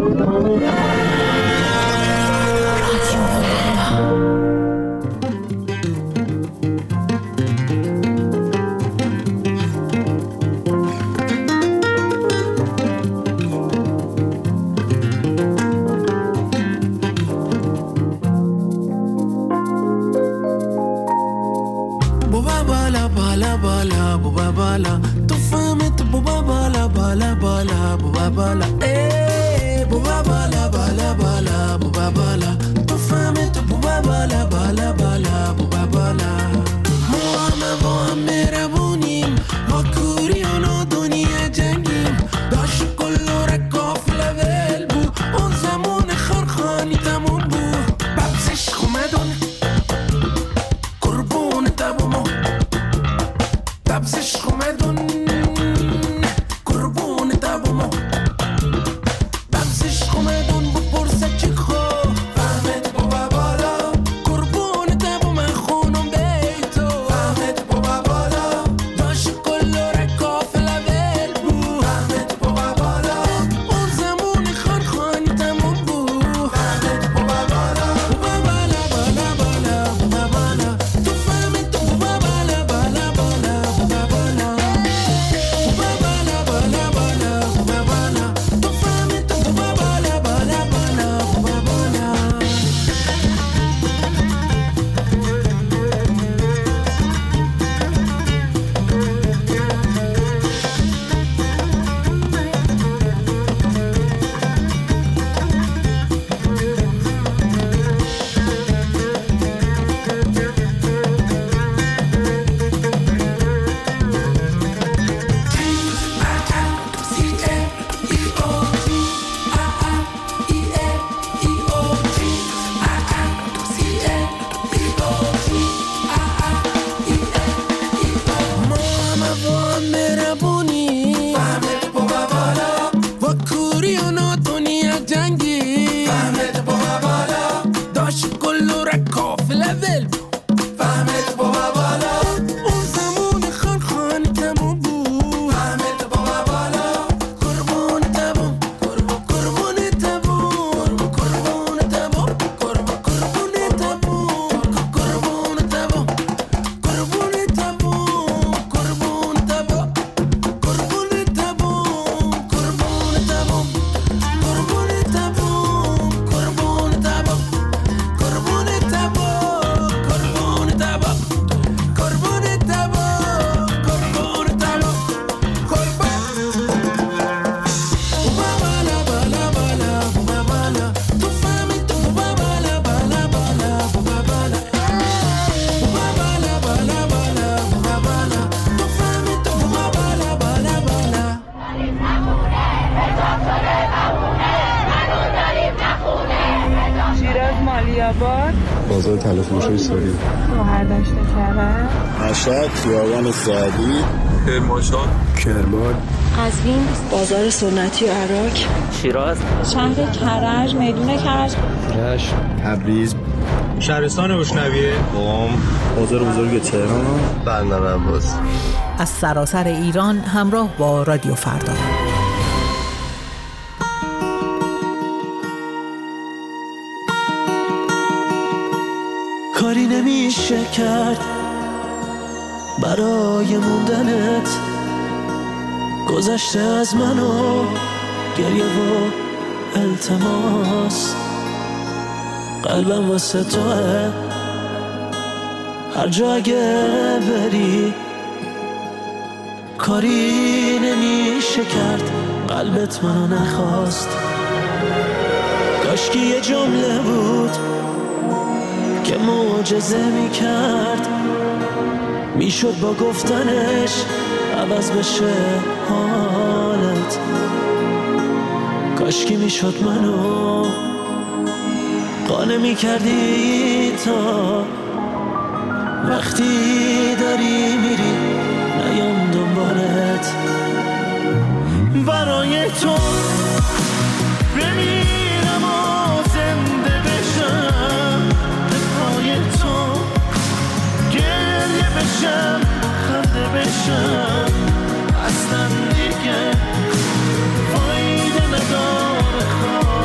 بازار تلفروشی ساری برداشت کرد مشهد خیابان سعدی کرمان قزوین بازار سنتی عراق شیراز شهر کرج میدون کرج رشت تبریز شهرستان روشنویه قم بازار بزرگ تهران بندر عباس از سراسر ایران همراه با رادیو فردا. کاری نمیشه کرد برای موندنت، گذشته از منو گریه و التماس، قلبم واسه توه هر جا اگه بری، کاری نمیشه کرد قلبت منو نخواست، کاشکی یه جمله بود که معجزه میکرد، میشد با گفتنش عوض بشه حالت، کاشکی میشد منو قانع میکردی تا وقتی داری میری نیام دنبالت، برای تو بمیرم و زنده بشم، به پای تو گریه بشم خنده بشم، اصلا دیگه فایده نداره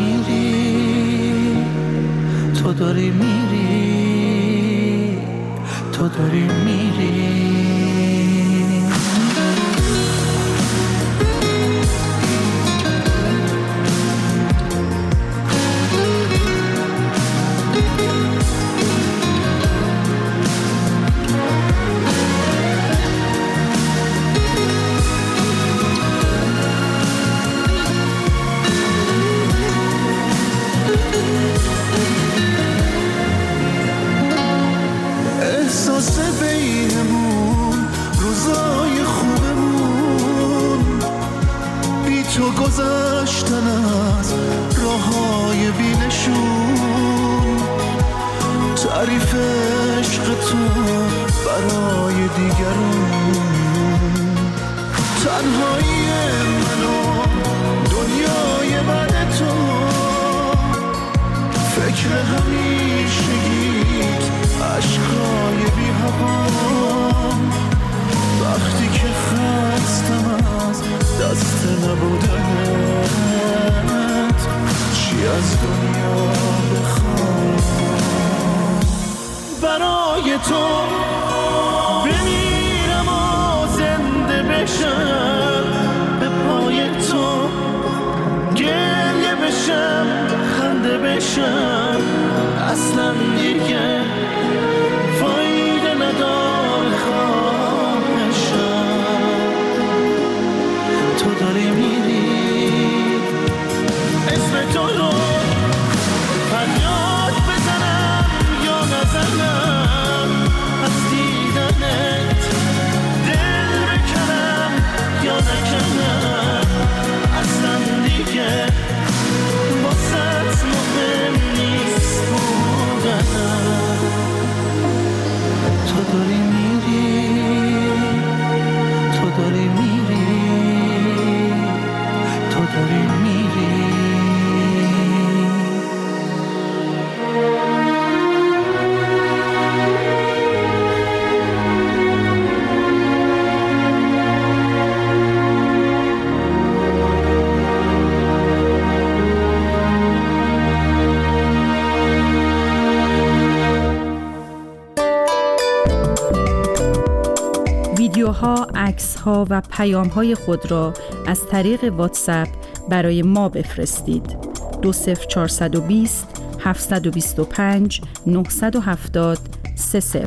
میری، تو داری میری، تو داری میری. احساس بینمون، روزای خوبمون، بی تو گذشتن از راههای بینشون، تعریف عشق تو برای دیگرون، تنهایی منو دنیای بعد تو، فکر همیشگیت عشقای بی هوام، وقتی که خستم از دست نبودنت، چی از دنیا بخوام. برای تو بمیرم و زنده بشم، به پای تو گریه بشم، خنده بشم، اصلا دیگه فایده نداره خواهشم. تو داری میری، اسم تو رو فریاد بزنم یا نزنم، از دیدنت دل بکنم یا نکنم، اصلا دیگه واسه مهم نیست بودنم. تو داری میری، تو داری میری، تو داری میری. ویدیوها، عکس‌ها و پیام‌های خود را از طریق واتساپ برای ما بفرستید. 20420 725 970 30.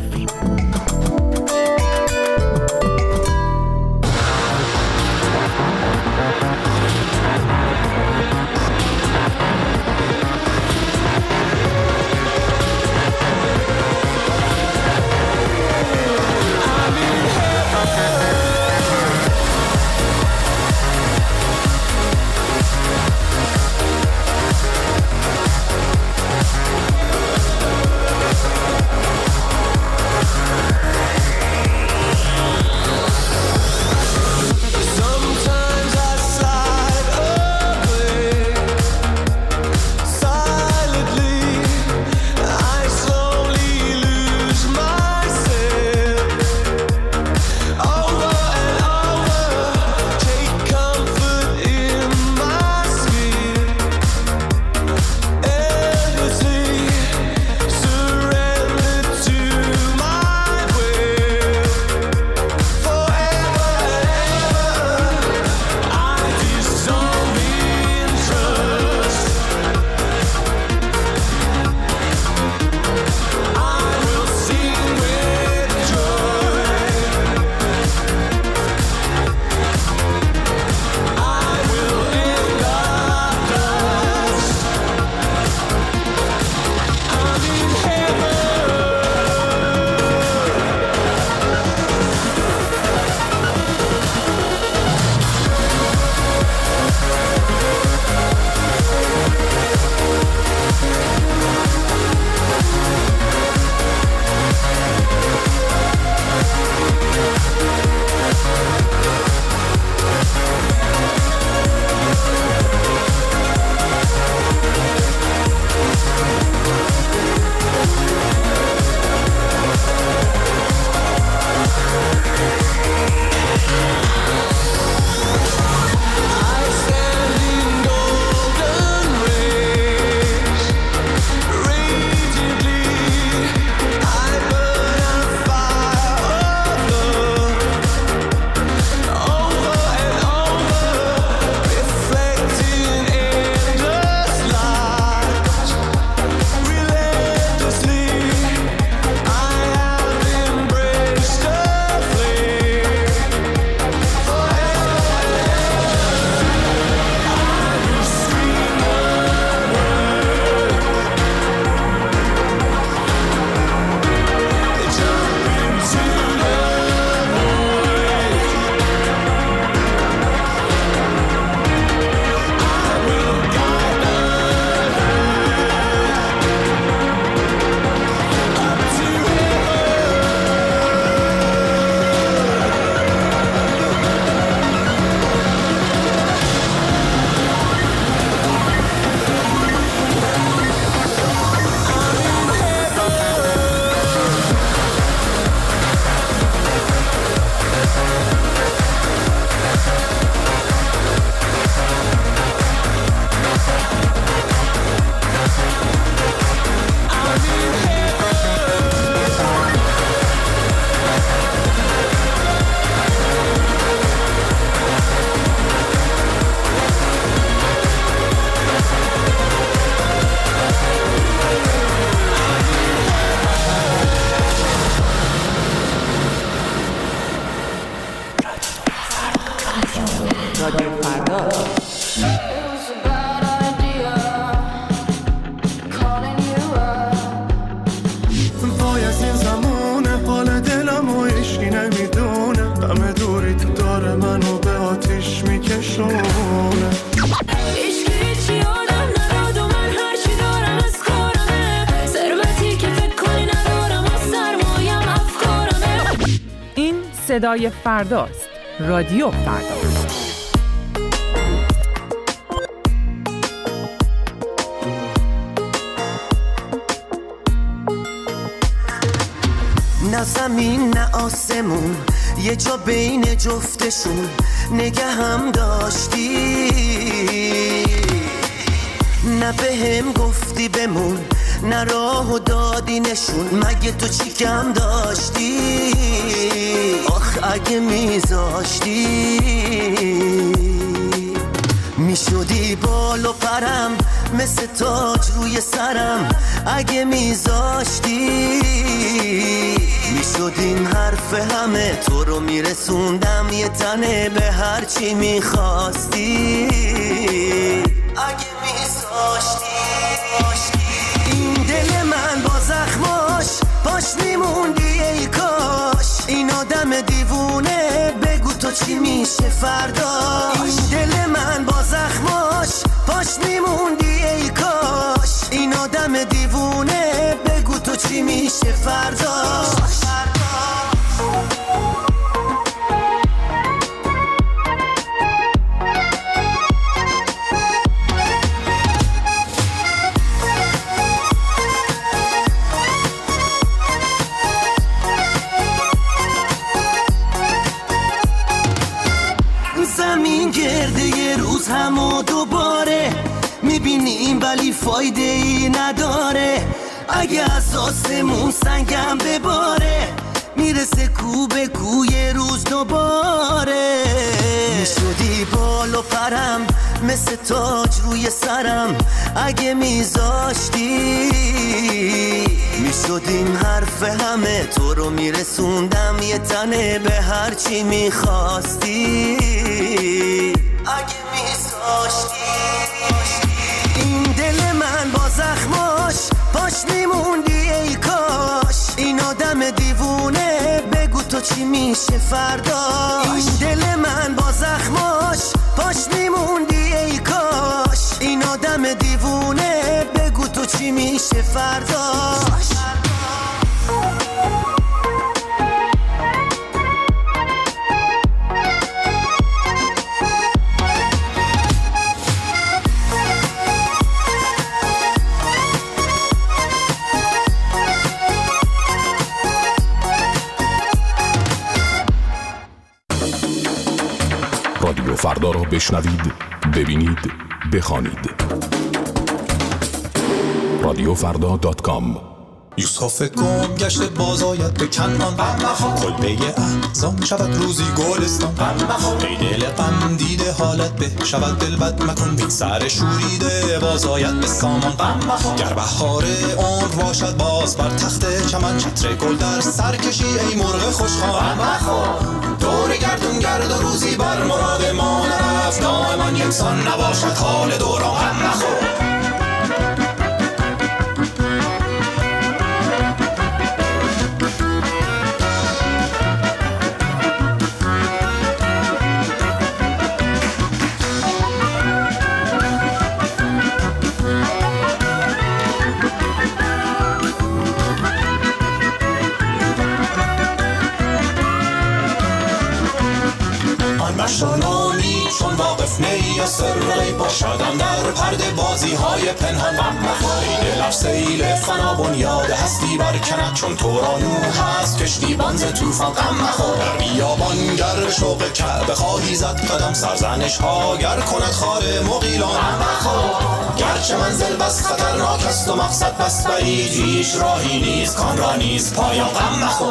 صدای فرداست. رادیو فردا. نه زمین نه آسمون، یه جا بین جفتشون نگه هم داشتی. نه بهم گفتی بمون، نه راهو دادی نشون، مگه تو چی کم داشتی؟ آخ اگه میذاشتی میشدی بال و پرم، مثل تاج روی سرم. اگه میذاشتی میشد این حرف همه، تو رو میرسوندم یه تنه به هر چی میخواستی. اگه میذاشتی این دل من با زخماش باش میموندی ای کاش. این آدم دیوونه بگو تو چی میشه فرداش. این دل من با زخماش باش میموندی ای کاش. این آدم دیوونه بگو تو چی میشه فرداش. زمین گرده یه روز هم و دوباره میبینیم ولی فایده ای نداره. اگه از آسمون سنگم بباره میرسه کو به کو یه روز دوباره. میشدی بال و پرم، مثل تاج روی سرم. اگه میذاشتی میشد این حرف همه، تو رو میرسوندم یه تنه به هر چی میخواستی. اگه میذاشتی این دل من با زخماش باش میموندی ای کاش. این آدم دیوونه بگو تو چی میشه فرداش. این دل من با زخماش باش میموندی ای کاش. این آدم دیوونه بگو تو چی میشه فرداش. رادیو فردا را بشنوید، ببینید، بخوانید. رادیوفردا.com. یوسف گم گشته باز آید به کنعان، کلبه احزان شود روزی گلستان. ای دل غم دیده حالت به شود دل بد مکن، بی سر شوریده باز آید به سامان. گر بهار عمر باشد باز بر تخت چمن، چتر گل در سر کشی ای مرغ خوشخوان. دور گردون گرد و روزی بر مراد ما نرفت، دائما یکسان نباشد حال دوران. مشانانی چون واقف نی یا سرلی باشدن در پرده بازی های پنهان. ای دل سیل فنا بنیاد هستی برکند، چون تورانو هست کشتی بانز توفان. غم مخور در بیابان گر شوق کعبه خواهی زد قدم، سرزنش ها گر کند خار مغیلان. گرچه منزل بس خطرناک است و مقصد بس بعید، هیچ راهی نیست کان را نیست پایان. غم مخور.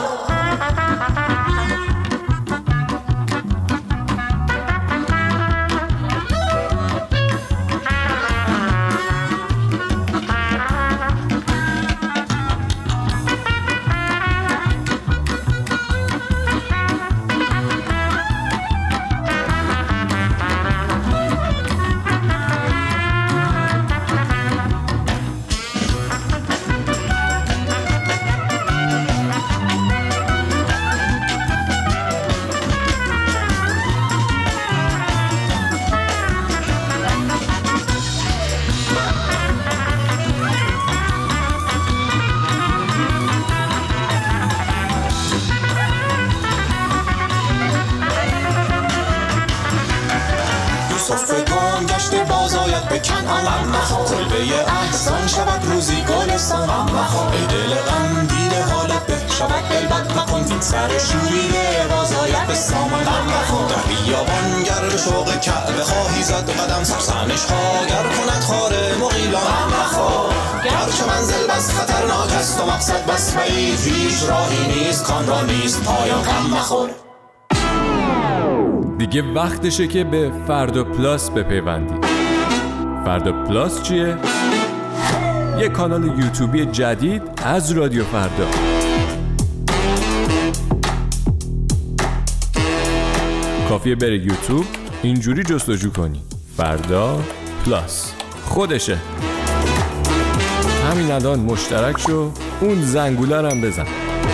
غم مخور ای دل غم دیده حالت به شود دل بد مکن وین سر شوریده بازایت به سامان غم مخور در بیابان گر به شوق کعبه خواهی زد قدم سرسنش ها گر کند خار مغیلان غم مخور گرچه منزل بس خطرناک است و مقصد بس بعید هیچ راهی نیست کان را نیست پایان غم مخور دیگه وقتشه که به فردا پلاس بپیوندید. فردا پلاس چیه؟ یه کانال یوتیوبی جدید از رادیو فردا. کافیه بری یوتیوب اینجوری جستجو کنی فردا پلاس خودشه. همین الان مشترک شو اون زنگوله رو هم بزن.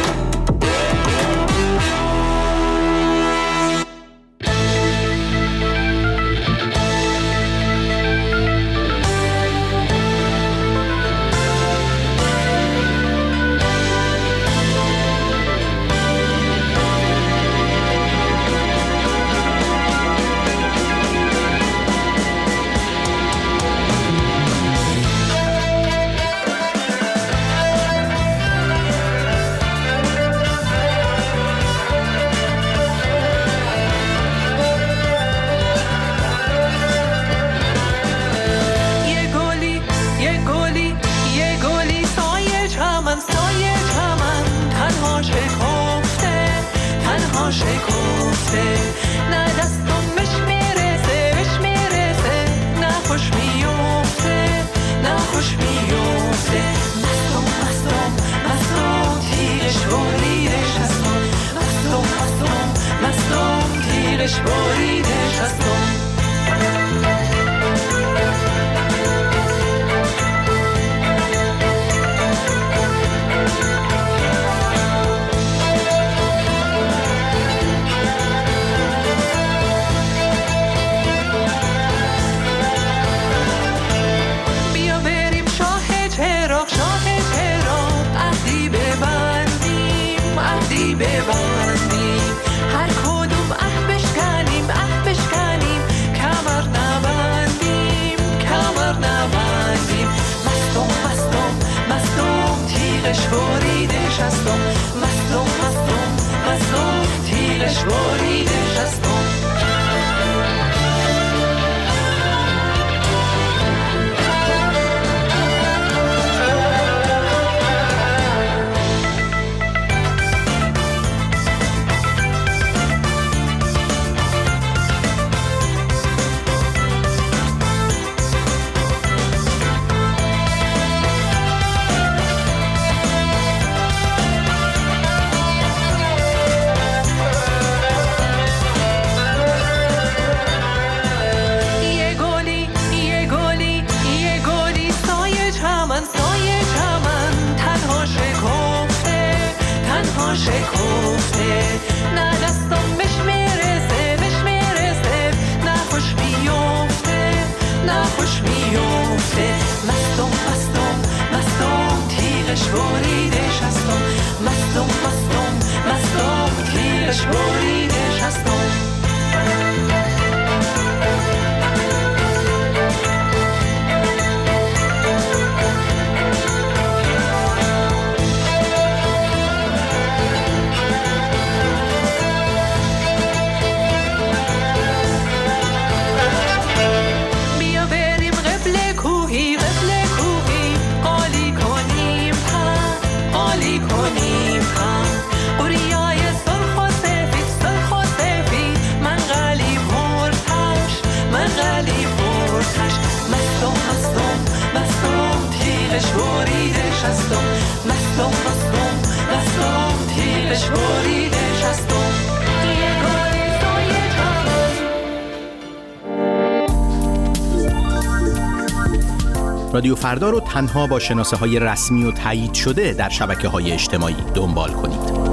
رادیو فردا رو تنها با شناسه‌های رسمی و تایید شده در شبکه‌های اجتماعی دنبال کنید.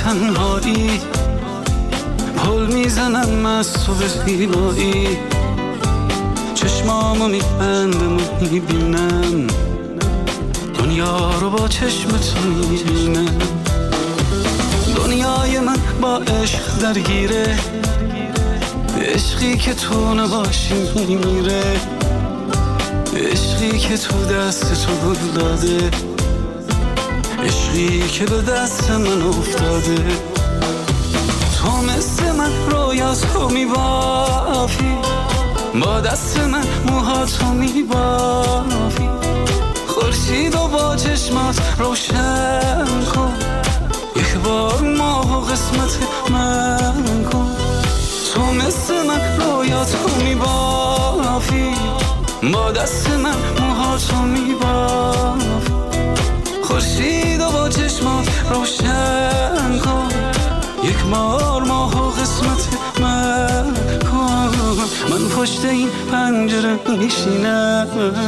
تنهایی پل میزنم از تو به زیبایی چشمامو میبندم و میبینم دنیا رو با چشم تو میبینم دنیای من با عشق درگیره عشقی که تو نباشی میمیره عشقی که تو دست تو گل داده عشقی که به دست من افتاده تو مثل من رویاتو میبافی با دست من موهاتو میبافی خورشید و با چشمات روشن کن یک بار ماه و قسمت من کن تو مثل من رویاتو میبافی با دست من موهاتو میبافی خورشید و با چشمات روشن کن یک بار ماه و قسمت من کن من پشت این پنجره میشینم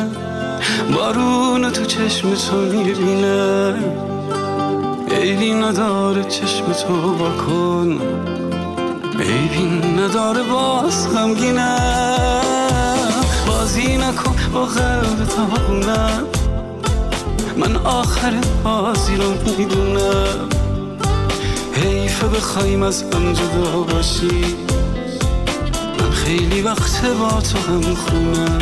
بارون تو چشم تو میبینم عیبی نداره چشم تو واکن عیبی نداره باز غمگینم بازی نکن با قلب تاونم من آخر بازی رو میدونم حیفه بخوایم از هم جدا باشی من خیلی وقت با تو هم خونم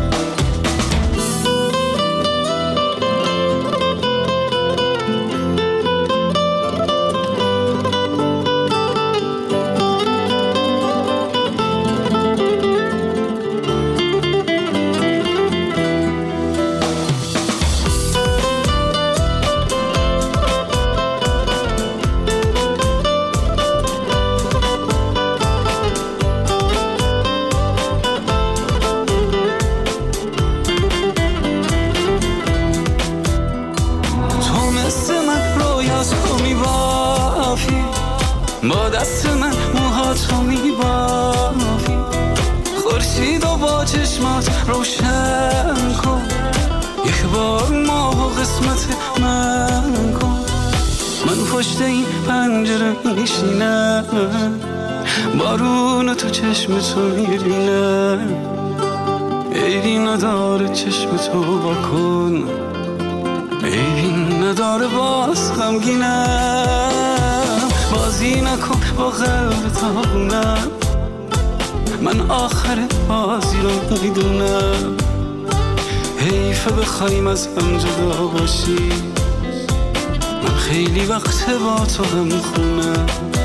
با دست من موهاتو میبافی خورشید و با چشمات روشن کن یک بار ماه و قسمت من کن من پشت این پنجره میشینم بارون تو چشم تو میبینم عیبی نداره چشم تو واکن عیبی نداره باز غمگینم بازی نکن با قلب تاونم من آخر بازی رو میدونم حیفه بخوایم از هم جدا باشی من خیلی وقت با تو هم خونم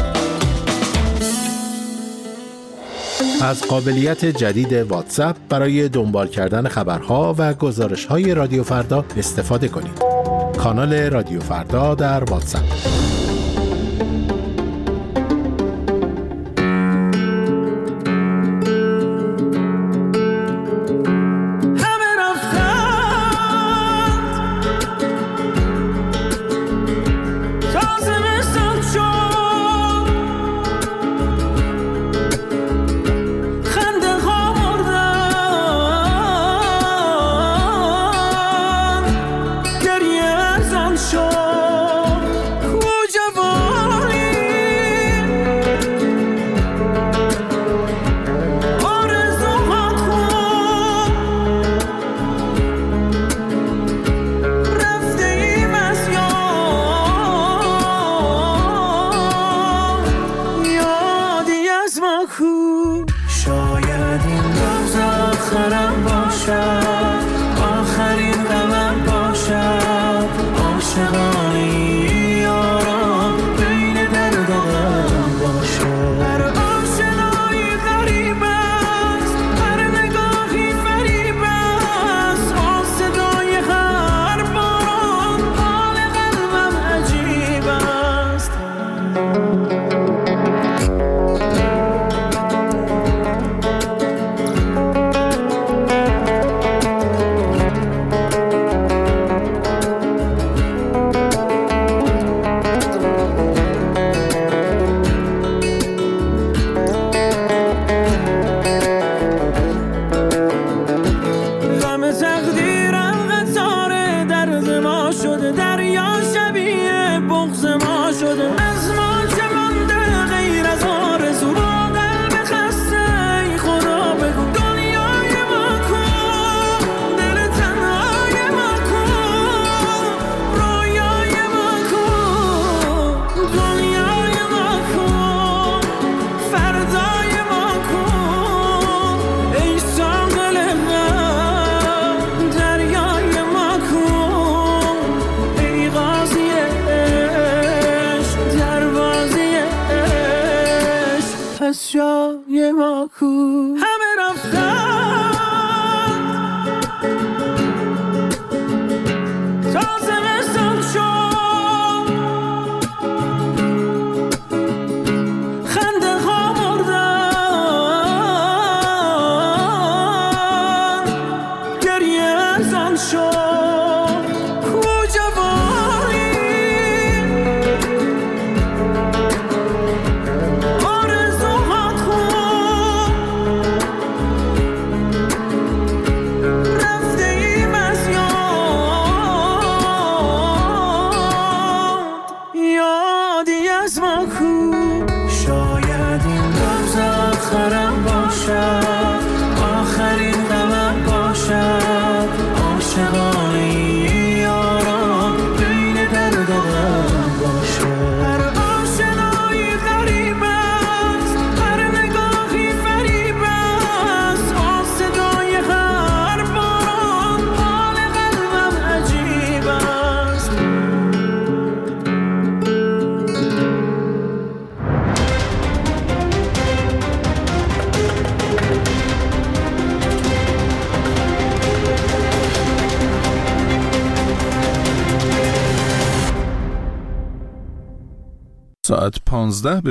از قابلیت جدید واتساپ برای دنبال کردن خبرها و گزارش‌های رادیو فردا استفاده کنید. کانال رادیو فردا در واتساپ. شاید این روز آخرم باشد آخرین غمم باشد عاشقانه یارم بین درد و غم باشد هر آشنایی غریب است هر نگاهی فریب است با صدای هر باران حال قلبم عجیب است جای ما کو همه رفتن تا زمستان شد خنده ها مردن گریه ارزان شد کو جوانی آرزوهات خون رفته ایم از یادی از ما کو شاید این روز آخرم باشد آخرین غمم باشد عاشقانه یاران بین در دلم باشد هر آشنایی غریب است هر نگاهی فریب است آن صدای هر باران حال قلبم عجیب است ساعت 15